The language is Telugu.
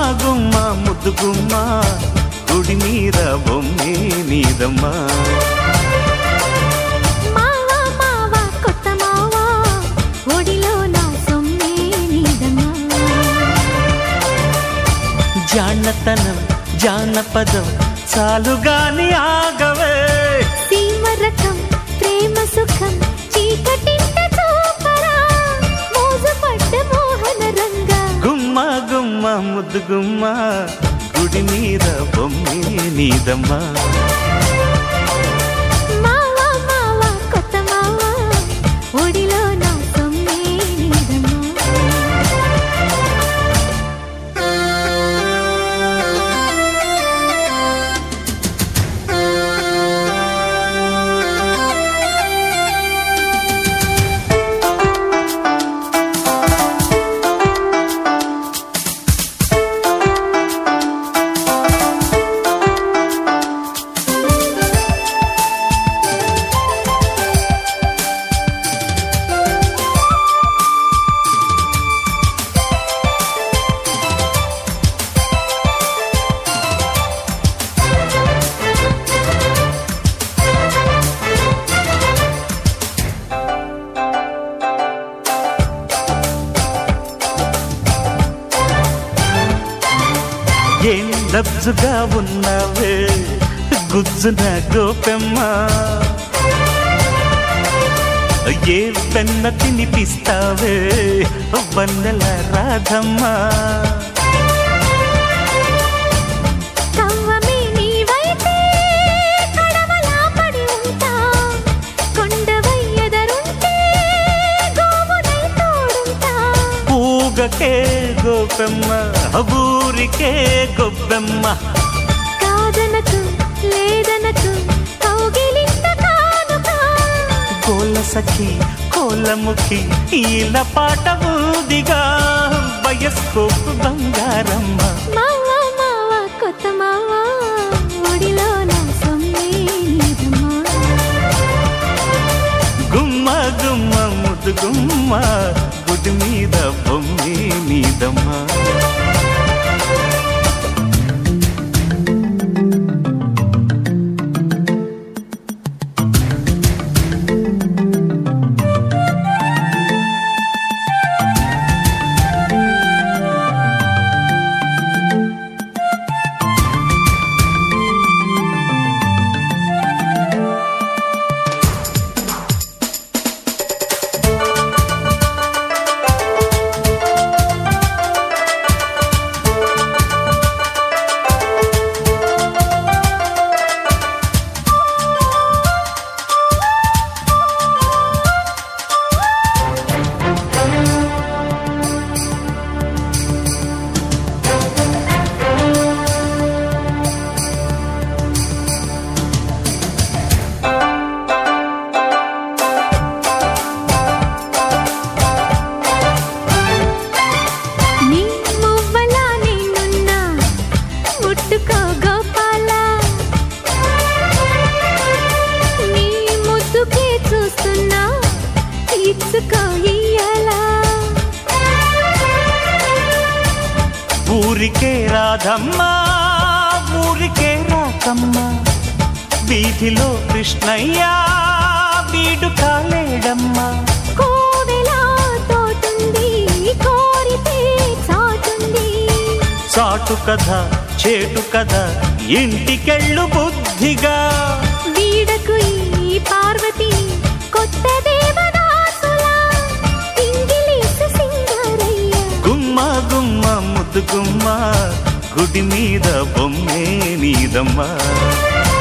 గుమ్మ ముద్దు గుమ్మ గుడి మీద బొమ్మే నీదమ్మా. మావా మావా కొత్త మావా ఒడిలో నా సొమ్మే నీదమ్మా. జానతనం జానపదం చాలుగాని ఆగవే. సీమరకం ప్రేమ సుఖం చీకటింట చూపరా మోజు పడ్డ మోహన రంగా. గుమ్మ గుమ్మ ముద్దు గుమ్మ గుడి మీద బొమ్మే నీదమ్మా. మావా మావా కొత్త మావా ఒడిలో నా సొమ్మే నీదమ్మా. ఏం లబ్జుగా ఉన్నావే గుజ్జున గోపెమ్మ. ఏ వెన్న తినిపిస్తావే వన్నెల రాధమ్మ. కవ్వమే నీవైతే కడవలా పడి ఉంటా కొండవయ్యదరుంటే గోవునై తోడుంటా. ఊగకే గోపెమ్మ ఊరికే గొబ్బెమ్మ. కాదనకు లేదనకు కౌగిలింత కానుక. కోల సఖి కోలముఖి ఈల పాట ఊదిగా వయస్కోపు బంగారమ్మ. మావా మావా కొత్త మావా ఒడిలో నా సొమ్మే నీదమ్మా. గుమ్మ గుమ్మ ముద్దు గుమ్మ గుడి మీద బొమ్మే నీదమ్మా. ఊరికే రాధమ్మ ఊరికే రాకమ్మ వీధిలో కృష్ణయ్య వీడు కాలేడమ్మ. కోవెలా తోటుంది కోరితే చాటుంది. చాటు కథ చేటు కథ ఇంటికెళ్ళు బుద్ధిగా. వీడకు ఈ పార్వతి కొత్త దేవదాసులా ఇంగిలీసు సింగారయ్య. గుమ్మ గుమ్మ ముద్దు గుమ్మ గుడి మీద బొమ్మే నీదమ్మా.